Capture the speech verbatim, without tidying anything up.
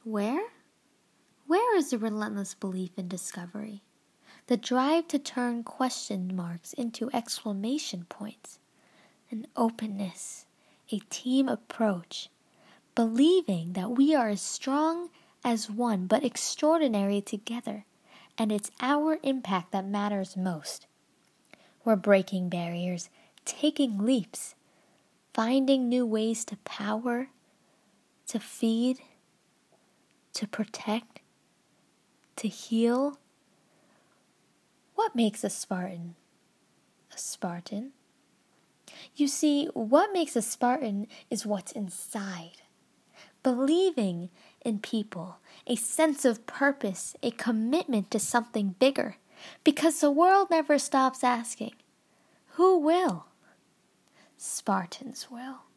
Where? Where is the relentless belief in discovery? The drive to turn question marks into exclamation points? An openness, a team approach, believing that we are as strong as one but extraordinary together, and it's our impact that matters most. We're breaking barriers, taking leaps, finding new ways to power, to feed, to protect, to heal. What makes a Spartan a Spartan? You see, what makes a Spartan is what's inside. Believing in people, a sense of purpose, a commitment to something bigger. Because the world never stops asking, who will? Spartans will.